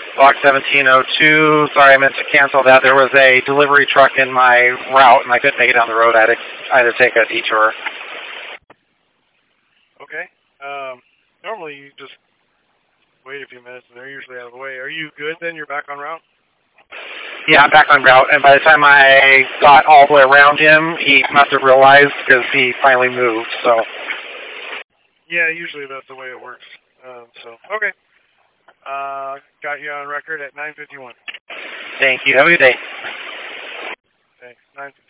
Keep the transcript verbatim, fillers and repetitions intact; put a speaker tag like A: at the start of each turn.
A: Block seventeen oh two. Sorry, I meant to cancel that. There was a delivery truck in my route, and I couldn't make it down the road. I had to, I had to take a detour.
B: Okay. Um, normally you just wait a few minutes, and they're usually out of the way. Are you good then? You're back on route?
A: Yeah, I'm back on route, and by the time I got all the way around him, he must have realized because he finally moved, so.
B: Yeah, usually that's the way it works. Um, so, okay. Uh, got you on record at nine fifty-one.
A: Thank you. Have a good day.
B: Thanks. nine fifty-one.